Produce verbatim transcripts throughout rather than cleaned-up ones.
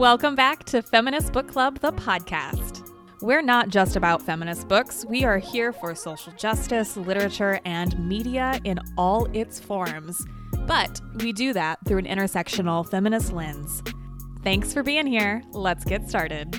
Welcome back to Feminist Book Club, the podcast. We're not just about feminist books. We are here for social justice, literature, and media in all its forms. But we do that through an intersectional feminist lens. Thanks for being here. Let's get started.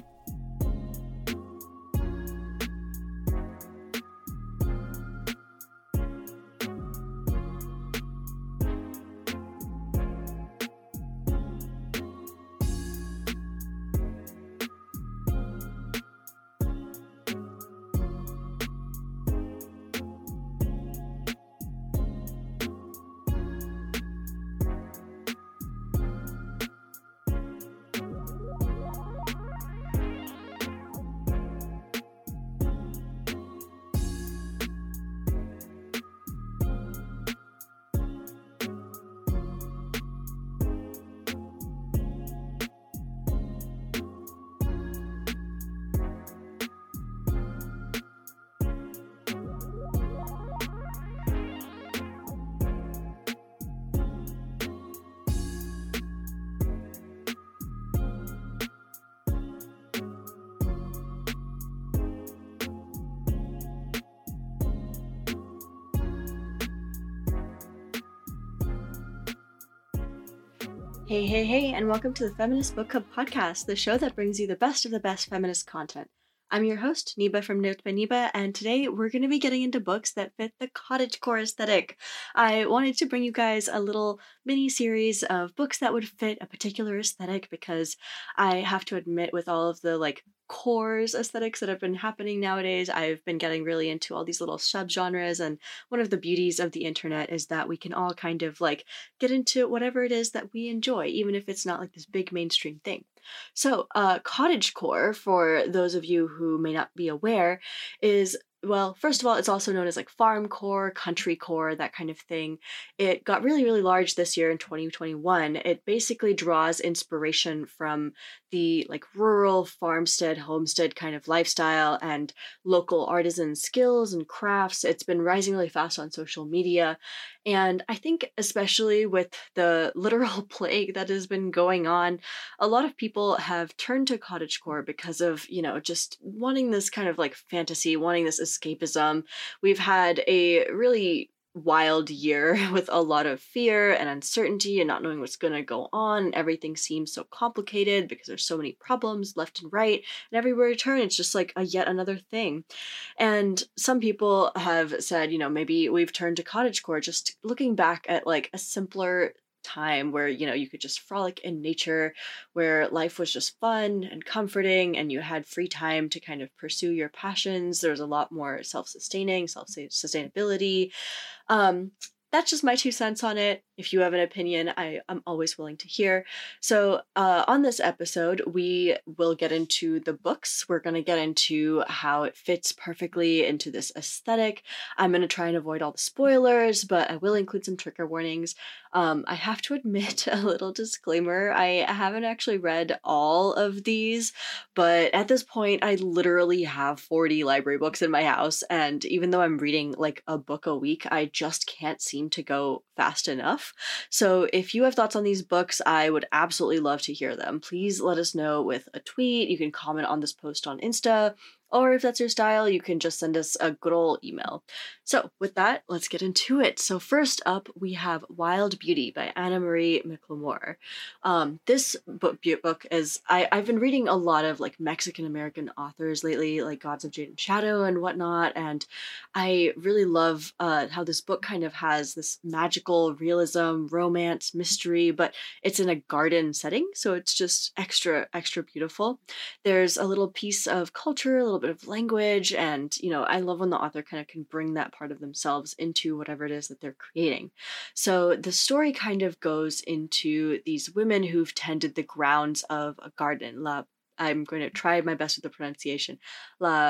Hey, hey, hey, and welcome to the Feminist Book Club podcast, the show that brings you the best of the best feminist content. I'm your host, Niba from Note by Niba, and today we're going to be getting into books that fit the cottagecore aesthetic. I wanted to bring you guys a little mini-series of books that would fit a particular aesthetic because I have to admit, with all of the, like, cores aesthetics that have been happening nowadays, I've been getting really into all these little subgenres, and one of the beauties of the internet is that we can all kind of, like, get into whatever it is that we enjoy, even if it's not, like, this big mainstream thing. So, uh, cottagecore, for those of you who may not be aware, is, well, first of all, it's also known as like farm core, country core, that kind of thing. It got really, really large this year in twenty twenty-one. It basically draws inspiration from the like rural farmstead, homestead kind of lifestyle and local artisan skills and crafts. It's been rising really fast on social media. And I think especially with the literal plague that has been going on, a lot of people have turned to cottagecore because of, you know, just wanting this kind of like fantasy, wanting this escapism. We've had a really wild year with a lot of fear and uncertainty and not knowing what's going to go on. Everything seems so complicated because there's so many problems left and right, and everywhere you turn, it's just like a yet another thing. And some people have said, you know, maybe we've turned to cottagecore, just looking back at like a simpler time where, you know, you could just frolic in nature, where life was just fun and comforting and you had free time to kind of pursue your passions. There's a lot more self-sustaining, self-sustainability. Um, that's just my two cents on it. If you have an opinion, I, I'm always willing to hear. So uh, on this episode, we will get into the books. We're going to get into how it fits perfectly into this aesthetic. I'm going to try and avoid all the spoilers, but I will include some trigger warnings. Um, I have to admit, a little disclaimer, I haven't actually read all of these, but at this point, I literally have forty library books in my house, and even though I'm reading like a book a week, I just can't seem to go fast enough. So if you have thoughts on these books, I would absolutely love to hear them. Please let us know with a tweet. You can comment on this post on Insta, or if that's your style, you can just send us a good old email. So with that, let's get into it. So first up, we have Wild Beauty by Anna Marie McLemore. Um, this book, book is, I, I've been reading a lot of like Mexican-American authors lately, like Gods of Jade and Shadow and whatnot, and I really love uh, how this book kind of has this magical realism, romance, mystery, but it's in a garden setting, so it's just extra, extra beautiful. There's a little piece of culture, a little bit of language, and you know, I love when the author kind of can bring that part of themselves into whatever it is that they're creating. So the story kind of goes into these women who've tended the grounds of a garden. La, I'm going to try my best with the pronunciation. La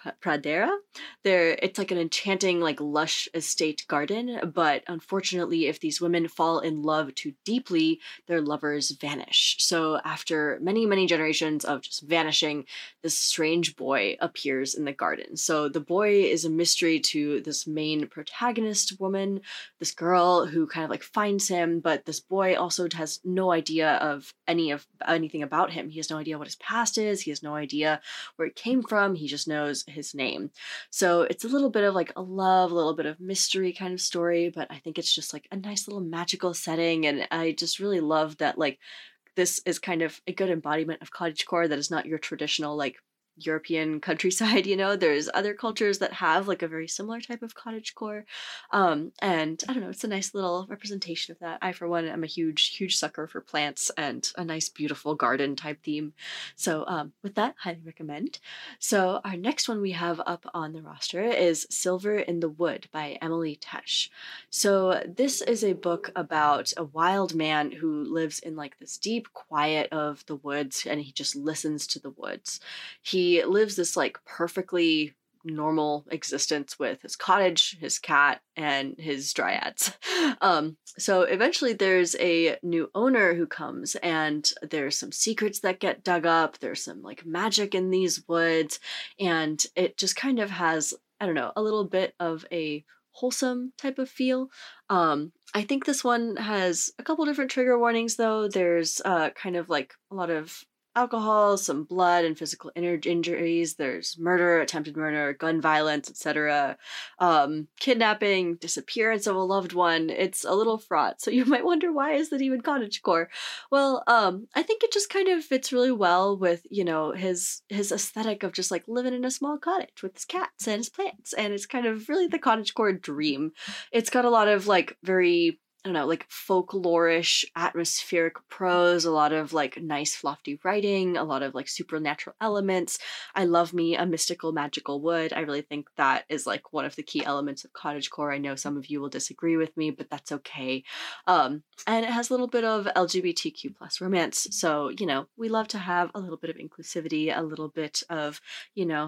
pradera. There, it's like an enchanting, like lush estate garden, but unfortunately, if these women fall in love too deeply, their lovers vanish. So after many, many generations of just vanishing, this strange boy appears in the garden. So the boy is a mystery to this main protagonist woman, this girl who kind of like finds him, but this boy also has no idea of any of anything about him. He has no idea what his past is. He has no idea where it came from. He just knows his name. So it's a little bit of like a love, a little bit of mystery kind of story, but I think it's just like a nice little magical setting. And I just really love that, like, this is kind of a good embodiment of cottagecore that is not your traditional, like, European countryside. You know, there's other cultures that have like a very similar type of cottagecore, um and I don't know, it's a nice little representation of that. I, for one, am a huge huge sucker for plants and a nice beautiful garden type theme, so um with that, highly recommend. So our next one we have up on the roster is Silver in the Wood by Emily Tesh. So this is a book about a wild man who lives in like this deep quiet of the woods, and he just listens to the woods. He He lives this like perfectly normal existence with his cottage, his cat, and his dryads. Um, so eventually there's a new owner who comes, and there's some secrets that get dug up. There's some like magic in these woods, and it just kind of has, I don't know, a little bit of a wholesome type of feel. Um, I think this one has a couple different trigger warnings though. There's uh, kind of like a lot of alcohol, some blood, and physical injuries. There's murder, attempted murder, gun violence, et cetera. Um, kidnapping, disappearance of a loved one. It's a little fraught. So you might wonder, why is that even cottagecore? Well, um, I think it just kind of fits really well with, you know, his his aesthetic of just like living in a small cottage with his cats and his plants. And it's kind of really the cottagecore dream. It's got a lot of like very, I don't know, like folklorish, atmospheric prose, a lot of like nice, lofty writing, a lot of like supernatural elements. I love me a mystical, magical wood. I really think that is like one of the key elements of cottagecore. I know some of you will disagree with me, but that's okay. Um, and it has a little bit of L G B T Q plus romance. So, you know, we love to have a little bit of inclusivity, a little bit of, you know,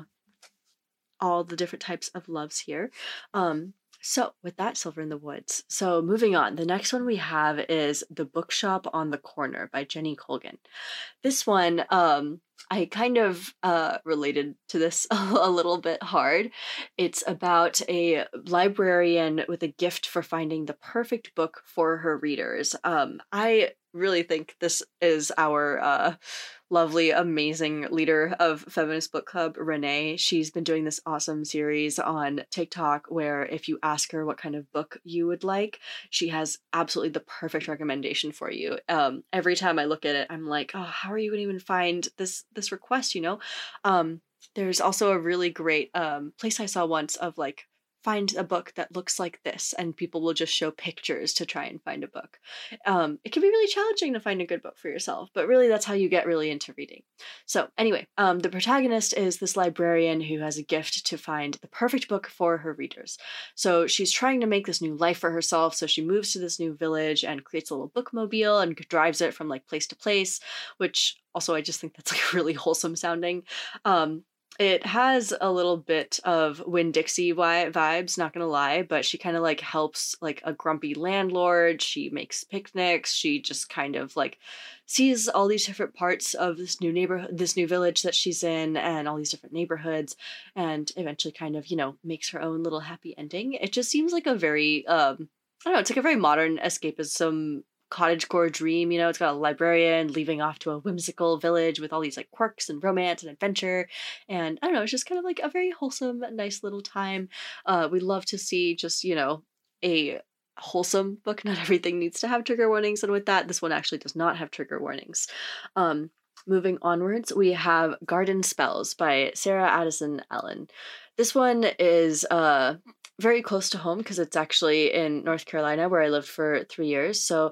all the different types of loves here. Um, So with that, Silver in the Woods. So moving on, the next one we have is The Bookshop on the Corner by Jenny Colgan. This one, um, I kind of uh, related to this a little bit hard. It's about a librarian with a gift for finding the perfect book for her readers. Um, I really think this is our uh, lovely, amazing leader of Feminist Book Club, Renee. She's been doing this awesome series on TikTok where if you ask her what kind of book you would like, she has absolutely the perfect recommendation for you. Um, every time I look at it, I'm like, oh, how are you going to even find this this request, you know? Um, there's also a really great um, place I saw once of like, find a book that looks like this, and people will just show pictures to try and find a book. Um, it can be really challenging to find a good book for yourself, but really that's how you get really into reading. So anyway, um, the protagonist is this librarian who has a gift to find the perfect book for her readers. So she's trying to make this new life for herself, so she moves to this new village and creates a little bookmobile and drives it from like place to place, which also I just think that's like really wholesome sounding. Um, It has a little bit of Winn-Dixie vi- vibes, not gonna lie, but she kind of like helps like a grumpy landlord. She makes picnics. She just kind of like sees all these different parts of this new neighborhood, this new village that she's in, and all these different neighborhoods, and eventually kind of, you know, makes her own little happy ending. It just seems like a very, um, I don't know, it's like a very modern escapism cottagecore dream. You know, it's got a librarian leaving off to a whimsical village with all these like quirks and romance and adventure, and I don't know, it's just kind of like a very wholesome, nice little time. Uh we love to see just, you know, a wholesome book. Not everything needs to have trigger warnings, and with that, this one actually does not have trigger warnings. um Moving onwards, we have Garden Spells by Sarah Addison Allen. This one is uh very close to home because it's actually in North Carolina, where I lived for three years. So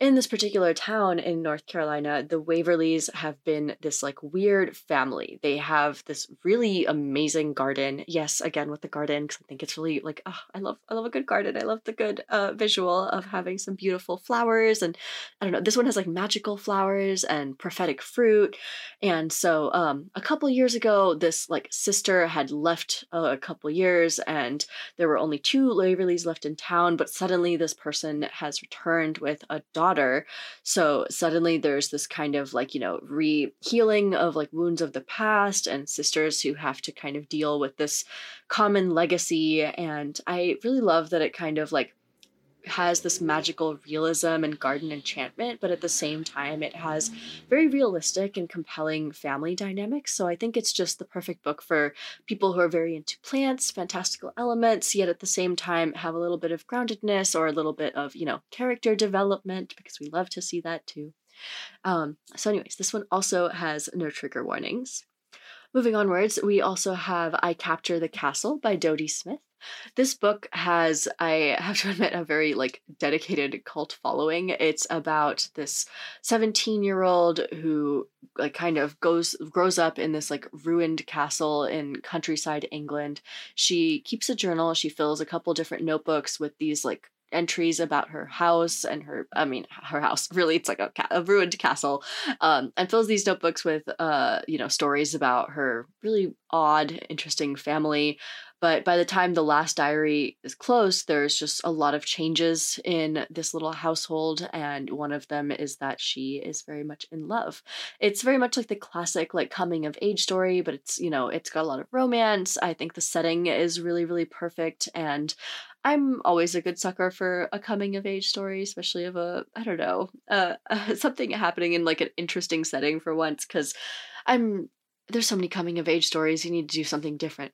in this particular town in North Carolina, the Waverleys have been this like weird family. They have this really amazing garden. Yes, again with the garden, because I think it's really like, oh, I love I love a good garden. I love the good uh, visual of having some beautiful flowers, and I don't know. This one has like magical flowers and prophetic fruit, and so um, a couple years ago, this like sister had left uh, a couple years, and there were only two Waverleys left in town. But suddenly, this person has returned with a daughter. So suddenly there's this kind of like, you know, re-healing of like wounds of the past and sisters who have to kind of deal with this common legacy. And I really love that it kind of like has this magical realism and garden enchantment, but at the same time it has very realistic and compelling family dynamics. So I think it's just the perfect book for people who are very into plants, fantastical elements, yet at the same time have a little bit of groundedness or a little bit of, you know, character development, because we love to see that too. Um, so anyways, this one also has no trigger warnings. Moving onwards, we also have I Capture the Castle by Dodie Smith. This book has, I have to admit, a very like dedicated cult following. It's about this seventeen-year-old who like kind of goes grows up in this like ruined castle in countryside England. She keeps a journal. She fills a couple different notebooks with these like entries about her house and her, I mean, her house, really, it's like a, ca- a ruined castle, um, and fills these notebooks with, uh, you know, stories about her really odd, interesting family. But by the time the last diary is closed, there's just a lot of changes in this little household. And one of them is that she is very much in love. It's very much like the classic, like coming of age story, but it's, you know, it's got a lot of romance. I think the setting is really, really perfect. And I'm always a good sucker for a coming of age story, especially of a, I don't know, uh, uh something happening in like an interesting setting for once, because I'm, there's so many coming of age stories. You need to do something different.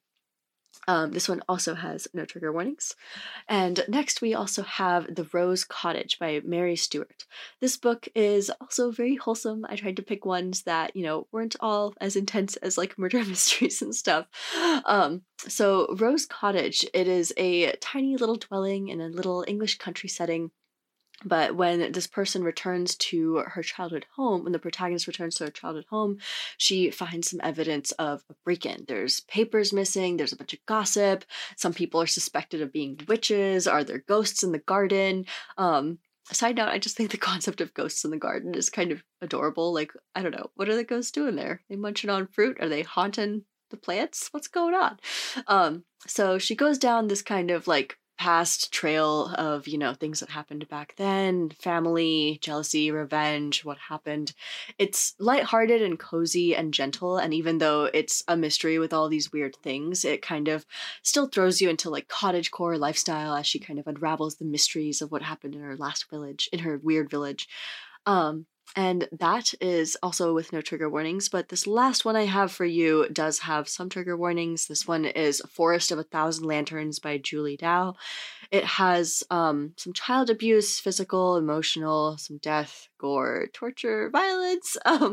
Um, this one also has no trigger warnings. And next we also have The Rose Cottage by Mary Stewart. This book is also very wholesome. I tried to pick ones that, you know, weren't all as intense as like murder mysteries and stuff. Um, so Rose Cottage, it is a tiny little dwelling in a little English country setting. But when this person returns to her childhood home, when the protagonist returns to her childhood home, she finds some evidence of a break-in. There's papers missing, there's a bunch of gossip, some people are suspected of being witches, are there ghosts in the garden? Um, side note, I just think the concept of ghosts in the garden is kind of adorable. Like, I don't know, what are the ghosts doing there? They munching on fruit? Are they haunting the plants? What's going on? Um, so she goes down this kind of like past trail of, you know, things that happened back then, family, jealousy, revenge, what happened. It's lighthearted and cozy and gentle, and even though it's a mystery with all these weird things, it kind of still throws you into like cottagecore lifestyle as she kind of unravels the mysteries of what happened in her last village, in her weird village. Um, and that is also with no trigger warnings, but this last one I have for you does have some trigger warnings. This one is Forest of a Thousand Lanterns by Julie Dow. It has um, some child abuse, physical, emotional, some death, gore, torture, violence. Um,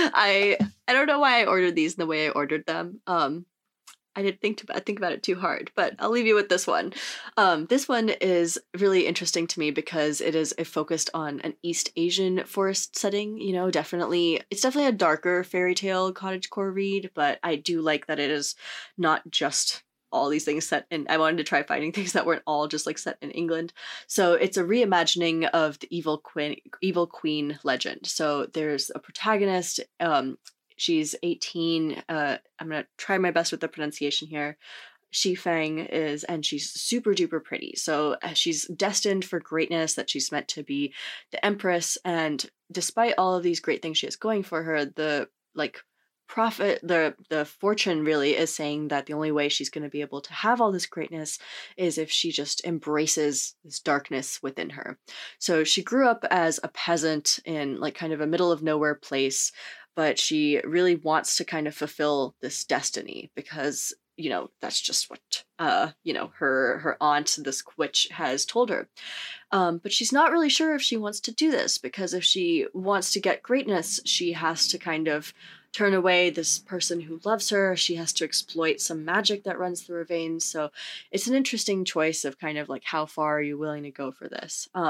I I don't know why I ordered these in the way I ordered them. Um, I didn't think to think about it too hard, but I'll leave you with this one. Um, this one is really interesting to me because it is a focused on an East Asian forest setting. You know, definitely, it's definitely a darker fairy tale cottagecore read, but I do like that it is not just all these things set in. I wanted to try finding things that weren't all just like set in England. So it's a reimagining of the evil queen, evil queen legend. So there's a protagonist. Um, She's eighteen. Uh, I'm going to try my best with the pronunciation here. Shi Feng is, and she's super duper pretty. So uh, she's destined for greatness, that she's meant to be the empress. And despite all of these great things she has going for her, the like profit, the, the fortune really is saying that the only way she's going to be able to have all this greatness is if she just embraces this darkness within her. So she grew up as a peasant in like kind of a middle of nowhere place, but she really wants to kind of fulfill this destiny because, you know, that's just what, uh, you know, her, her aunt, this witch, has told her. Um, but she's not really sure if she wants to do this, because if she wants to get greatness, she has to kind of turn away this person who loves her. She has to exploit some magic that runs through her veins. So it's an interesting choice of kind of like, how far are you willing to go for this? Um,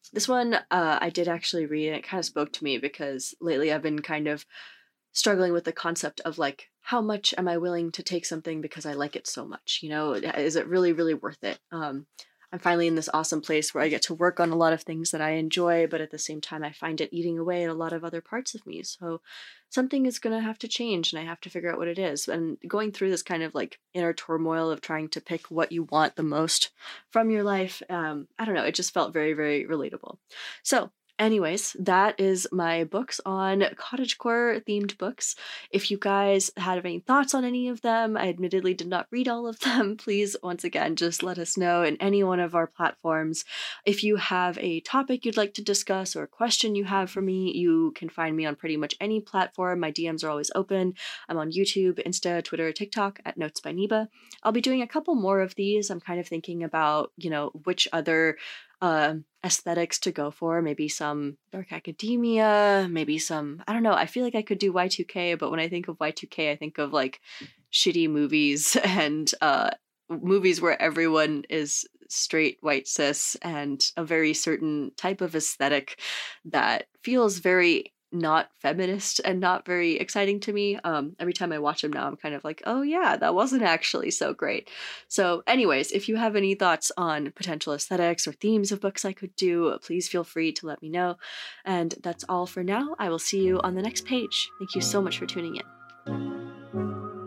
This one uh, I did actually read, and it kind of spoke to me because lately I've been kind of struggling with the concept of like, how much am I willing to take something because I like it so much? You know, is it really, really worth it? Um, I'm finally in this awesome place where I get to work on a lot of things that I enjoy, but at the same time, I find it eating away at a lot of other parts of me. So something is going to have to change, and I have to figure out what it is. And going through this kind of like inner turmoil of trying to pick what you want the most from your life, um, I don't know, it just felt very, very relatable. So anyways, that is my books on cottagecore themed books. If you guys have any thoughts on any of them, I admittedly did not read all of them. Please, once again, just let us know in any one of our platforms. If you have a topic you'd like to discuss or a question you have for me, you can find me on pretty much any platform. My D Ms are always open. I'm on YouTube, Insta, Twitter, TikTok at Notes by Niba. I'll be doing a couple more of these. I'm kind of thinking about, you know, which other uh, aesthetics to go for. Maybe some dark academia, maybe some, I don't know. I feel like I could do Y two K, but when I think of Y two K, I think of like shitty movies and uh, movies where everyone is straight, white, cis, and a very certain type of aesthetic that feels very not feminist and not very exciting to me. Um, every time I watch them now, I'm kind of like, oh yeah, that wasn't actually so great. So anyways, if you have any thoughts on potential aesthetics or themes of books I could do, please feel free to let me know. And that's all for now. I will see you on the next page. Thank you so much for tuning in.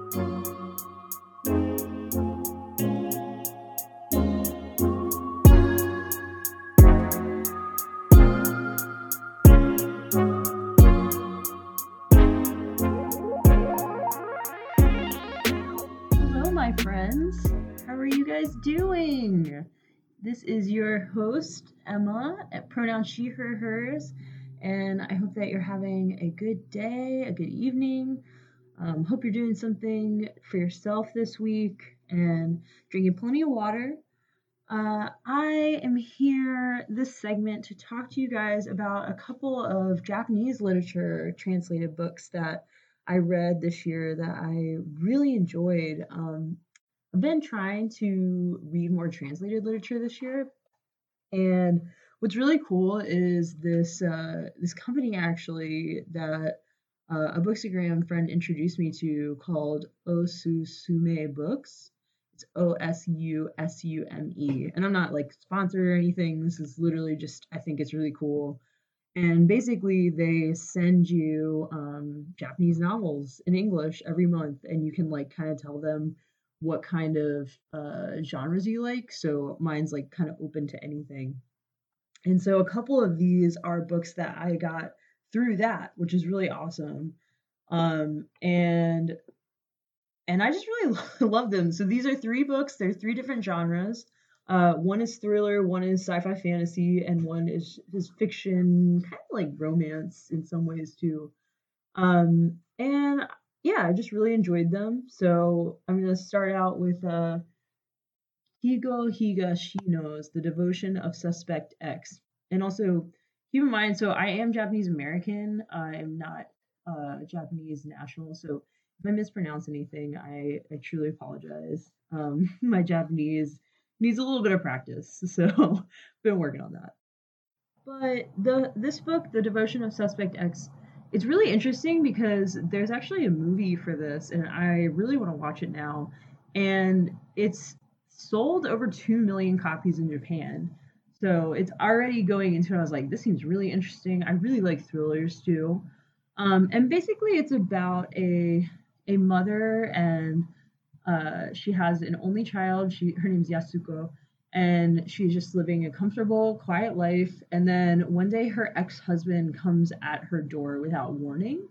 Hello, my friends. How are you guys doing? This is your host, Emma, at pronouns she, her, hers, and I hope that you're having a good day, a good evening. Um, hope you're doing something for yourself this week and drinking plenty of water. Uh, I am here this segment to talk to you guys about a couple of Japanese literature translated books that I read this year that I really enjoyed. Um, I've been trying to read more translated literature this year, and what's really cool is this uh, this company actually that uh, a Bookstagram friend introduced me to called Osusume Books. It's O S U S U M E, and I'm not like sponsored or anything. This is literally just I think it's really cool. And basically, they send you um, Japanese novels in English every month, and you can like kind of tell them what kind of uh, genres you like. So mine's like kind of open to anything. And so a couple of these are books that I got through that, which is really awesome. Um, and and I just really love them. So these are three books. They're three different genres. Uh, one is thriller, one is sci-fi fantasy, and one is is fiction, kind of like romance in some ways too. Um, and yeah, I just really enjoyed them. So I'm gonna start out with uh, Higo Higashino's The Devotion of Suspect X. And also keep in mind, so I am Japanese American. I am not uh, Japanese national. So if I mispronounce anything, I, I truly apologize. Um, my Japanese needs a little bit of practice, so been working on that. But the this book, The Devotion of Suspect X, it's really interesting because there's actually a movie for this, and I really want to watch it now. And it's sold over two million copies in Japan. So it's already going into it. I was like, this seems really interesting. I really like thrillers too. Um, and basically, it's about a a mother, and uh, she has an only child. She her name's Yasuko, and she's just living a comfortable, quiet life. And then one day, her ex husband comes at her door without warning,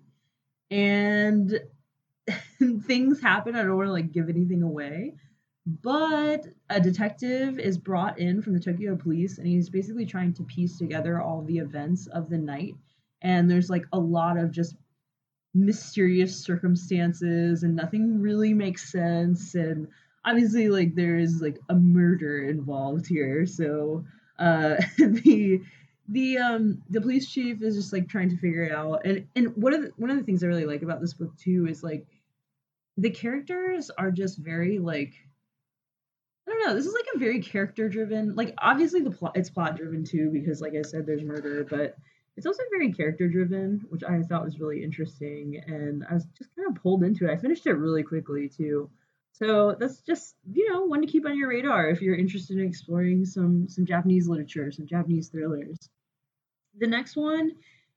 and things happen. I don't want to like give anything away, but a detective is brought in from the Tokyo police, and he's basically trying to piece together all the events of the night. And there's like a lot of just mysterious circumstances, and nothing really makes sense. And obviously, like there is like a murder involved here. So uh, the the um the police chief is just like trying to figure it out. And and one of the, one of the things I really like about this book too is like the characters are just very like I don't know. This is like a very character driven. Like obviously the plot it's plot driven too because like I said there's murder, but it's also very character driven, which I thought was really interesting and I was just kind of pulled into it. I finished it really quickly too. So that's just, you know, one to keep on your radar if you're interested in exploring some some Japanese literature, some Japanese thrillers. The next one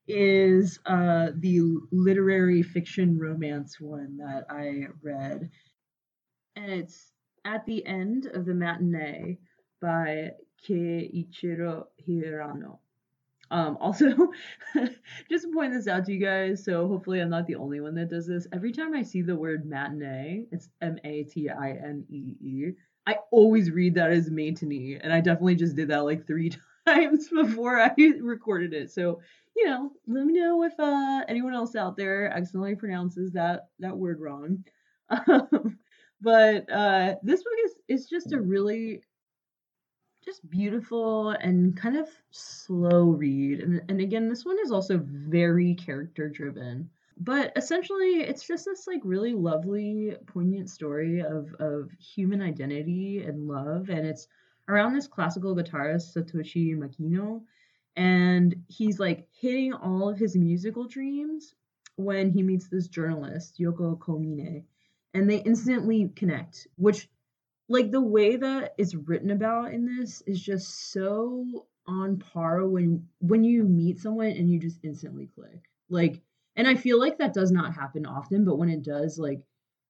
is uh the literary fiction romance one that I read, and it's At the End of the Matinee by Keiichiro Hirano. Um, also, just to point this out to you guys, so hopefully I'm not the only one that does this. Every time I see the word matinee, it's M A T I N E E, I always read that as matinee, and I definitely just did that like three times before I recorded it. So, you know, let me know if uh, anyone else out there accidentally pronounces that that word wrong. Um, but uh, this book is is just a really just beautiful and kind of slow read. And, and again, this one is also very character driven. But essentially, it's just this like really lovely, poignant story of, of human identity and love. And it's around this classical guitarist, Satoshi Makino. And he's like hitting all of his musical dreams when he meets this journalist, Yoko Komine. And they instantly connect, which like the way that it's written about in this is just so on par when when you meet someone and you just instantly click. Like, and I feel like that does not happen often, but when it does, like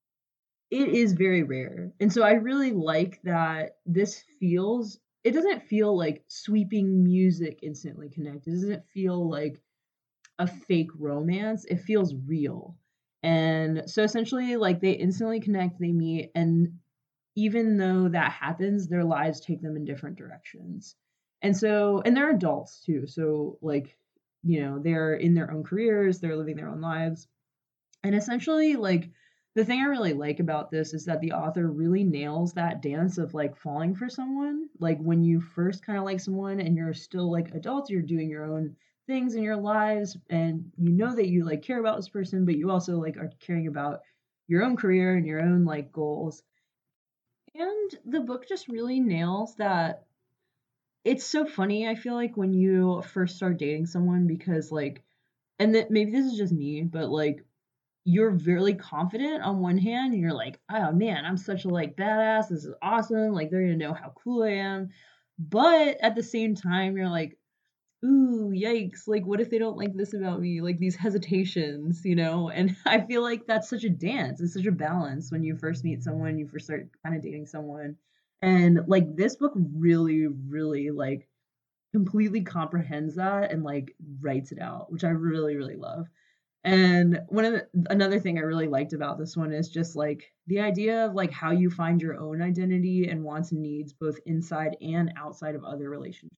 it is very rare. And so I really like that this feels it doesn't feel like sweeping music instantly connect. It doesn't feel like a fake romance. It feels real. And so essentially like they instantly connect, they meet, and even though that happens, their lives take them in different directions. And so, and they're adults too. So, like, you know, they're in their own careers, they're living their own lives. And essentially, like, the thing I really like about this is that the author really nails that dance of like falling for someone. Like, when you first kind of like someone and you're still like adults, you're doing your own things in your lives, and you know that you like care about this person, but you also like are caring about your own career and your own like goals. And the book just really nails that. It's so funny, I feel like, when you first start dating someone because, like, and that maybe this is just me, but like, you're very confident on one hand, and you're like, oh man, I'm such a like badass. This is awesome. Like, they're gonna know how cool I am. But at the same time, you're like, ooh, yikes, like what if they don't like this about me? Like these hesitations, you know? And I feel like that's such a dance. It's such a balance when you first meet someone, you first start kind of dating someone. And like this book really, really like completely comprehends that and like writes it out, which I really, really love. And one of the, another thing I really liked about this one is just like the idea of like how you find your own identity and wants and needs both inside and outside of other relationships.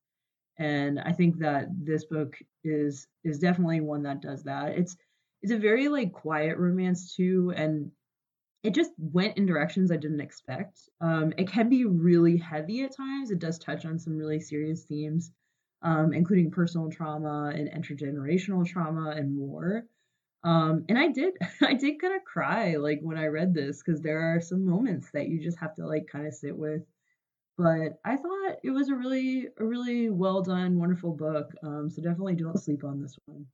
And I think that this book is is definitely one that does that. It's it's a very like quiet romance too, and it just went in directions I didn't expect. Um, it can be really heavy at times. It does touch on some really serious themes, um, including personal trauma and intergenerational trauma and more. Um, and I did I did kind of cry like when I read this because there are some moments that you just have to like kind of sit with. But I thought it was a really a really well done, wonderful book. Um, so definitely don't sleep on this one.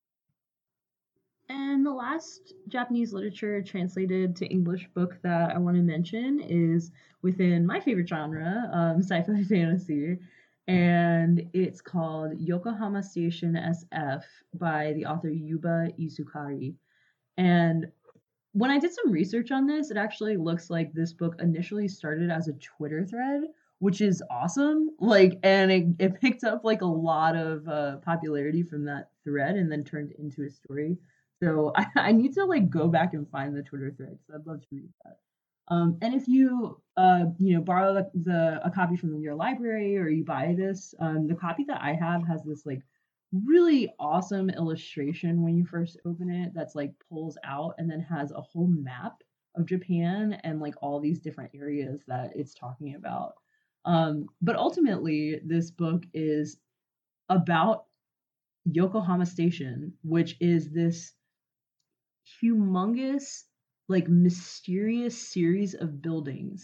And the last Japanese literature translated to English book that I want to mention is within my favorite genre, um, sci-fi fantasy, and it's called Yokohama Station S F by the author Yuba Isukari. And when I did some research on this, it actually looks like this book initially started as a Twitter thread, which is awesome. Like, and it, it picked up like a lot of uh, popularity from that thread and then turned into a story. So I, I need to like go back and find the Twitter thread because I'd love to read that. Um, and if you uh, you know borrow the, the a copy from your library or you buy this, um, the copy that I have has this like really awesome illustration when you first open it that's like pulls out and then has a whole map of Japan and like all these different areas that it's talking about. Um, but ultimately, this book is about Yokohama Station, which is this humongous, like mysterious series of buildings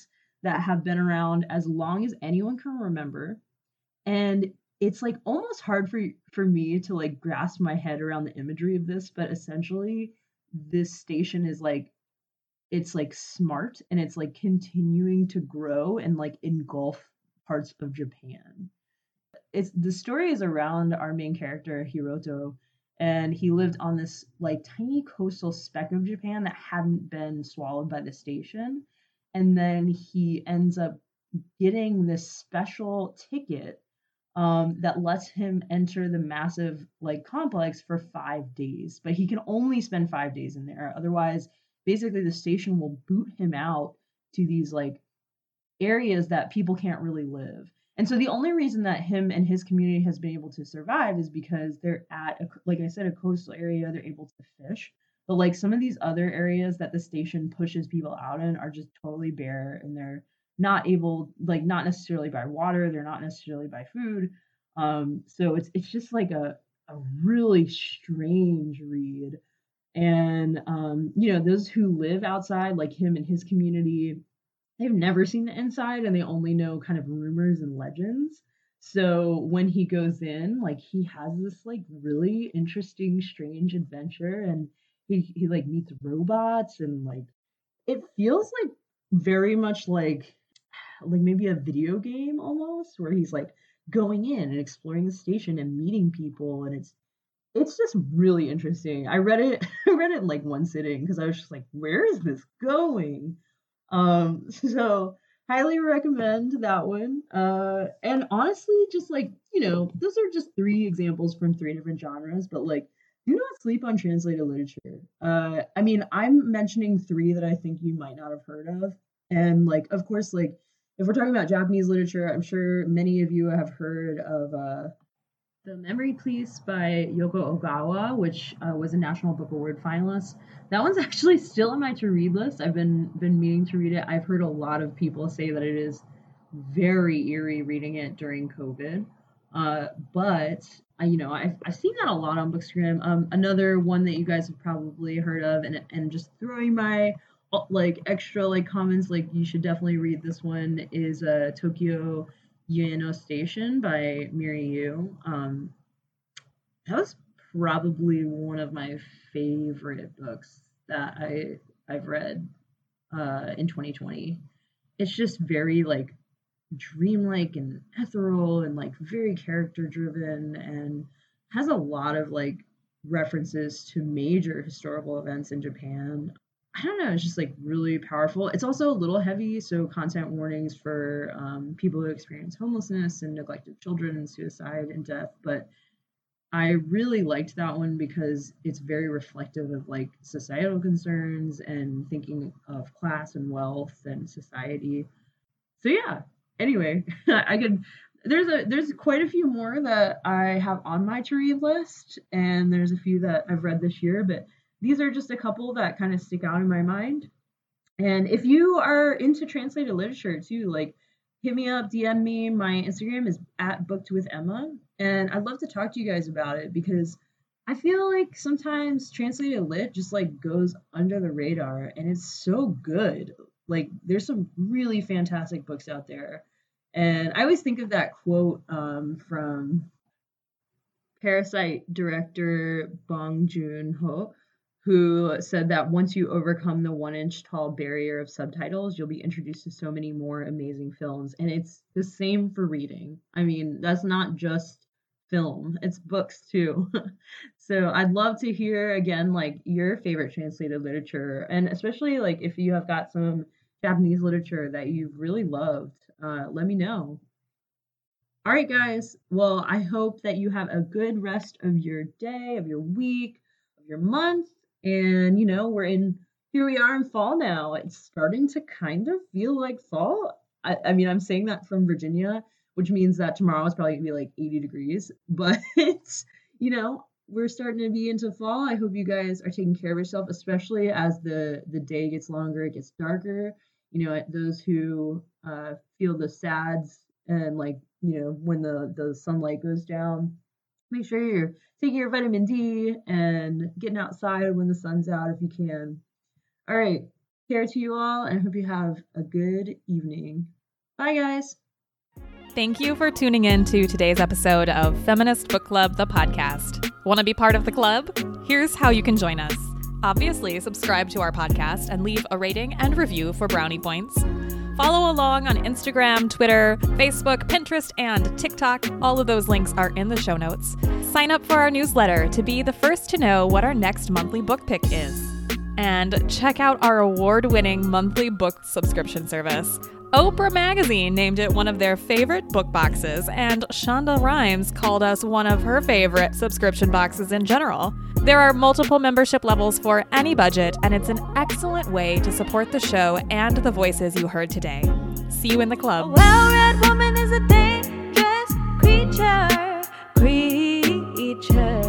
that have been around as long as anyone can remember. And it's like almost hard for for me to like grasp my head around the imagery of this, but essentially this station is like it's like smart and it's like continuing to grow and like engulf parts of Japan. It's the story is around our main character Hiroto, and he lived on this like tiny coastal speck of Japan that hadn't been swallowed by the station, and then he ends up getting this special ticket um, that lets him enter the massive like complex for five days, but he can only spend five days in there. Otherwise, basically, the station will boot him out to these like areas that people can't really live. And so the only reason that him and his community has been able to survive is because they're at, a, like I said, a coastal area. They're able to fish. But like some of these other areas that the station pushes people out in are just totally bare, and they're not able, like not necessarily by water. They're not necessarily by food. Um, so it's it's just like a a really strange read. And um, you know, those who live outside, like him and his community, they've never seen the inside and they only know kind of rumors and legends. So when he goes in, like he has this like really interesting, strange adventure, and he he like meets robots, and like it feels like very much like like maybe a video game almost, where he's like going in and exploring the station and meeting people, and it's it's just really interesting. I read it I read it in like one sitting because I was just like, where is this going? Um, so highly recommend that one. Uh, and honestly, just like, you know, those are just three examples from three different genres, but like, do not sleep on translated literature. Uh, I mean, I'm mentioning three that I think you might not have heard of. And like, of course, like, if we're talking about Japanese literature, I'm sure many of you have heard of uh, The Memory Police by Yoko Ogawa, which uh, was a National Book Award finalist. That one's actually still on my to read list. I've been been meaning to read it. I've heard a lot of people say that it is very eerie reading it during COVID. Uh, but I, you know, I've I've seen that a lot on Bookstagram. Um, another one that you guys have probably heard of, and and just throwing my uh, like extra like comments, like you should definitely read this one, is uh, Tokyo Ueno Station by Miri Yu. Um, that was probably one of my favorite books that I I've read uh, in twenty twenty. It's just very like dreamlike and ethereal and like very character driven, and has a lot of like references to major historical events in Japan. I don't know, it's just like really powerful. It's also a little heavy, so content warnings for um, people who experience homelessness and neglected children and suicide and death. But I really liked that one because it's very reflective of like societal concerns and thinking of class and wealth and society. So yeah. Anyway, I could there's a there's quite a few more that I have on my to read list, and there's a few that I've read this year, but these are just a couple that kind of stick out in my mind. And if you are into translated literature too, like hit me up, D M me. My Instagram is at booked with Emma, and I'd love to talk to you guys about it because I feel like sometimes translated lit just like goes under the radar, and it's so good. Like there's some really fantastic books out there. And I always think of that quote um, from Parasite director Bong Joon-ho, who said that once you overcome the one inch tall barrier of subtitles, you'll be introduced to so many more amazing films. And it's the same for reading. I mean, that's not just film, it's books too. So I'd love to hear again, like your favorite translated literature, and especially like if you have got some Japanese literature that you've really loved, uh, let me know. All right, guys. Well, I hope that you have a good rest of your day, of your week, of your month. And, you know, we're in, here we are in fall now. It's starting to kind of feel like fall. I, I mean, I'm saying that from Virginia, which means that tomorrow is probably going to be like eighty degrees. But, it's, you know, we're starting to be into fall. I hope you guys are taking care of yourself, especially as the, the day gets longer, it gets darker. You know, those who uh, feel the sads and like, you know, when the, the sunlight goes down, make sure you're taking your vitamin D and getting outside when the sun's out if you can. All right. care to you all, and I hope you have a good evening. Bye, guys. Thank you for tuning in to today's episode of Feminist Book Club, the podcast. Want to be part of the club? Here's how you can join us. Obviously, subscribe to our podcast and leave a rating and review for brownie points. Follow along on Instagram, Twitter, Facebook, Pinterest, and TikTok. All of those links are in the show notes. Sign up for our newsletter to be the first to know what our next monthly book pick is. And check out our award-winning monthly book subscription service. Oprah Magazine named it one of their favorite book boxes, and Shonda Rhimes called us one of her favorite subscription boxes in general. There are multiple membership levels for any budget, and it's an excellent way to support the show and the voices you heard today. See you in the club. A well-read woman is a dangerous creature, creature.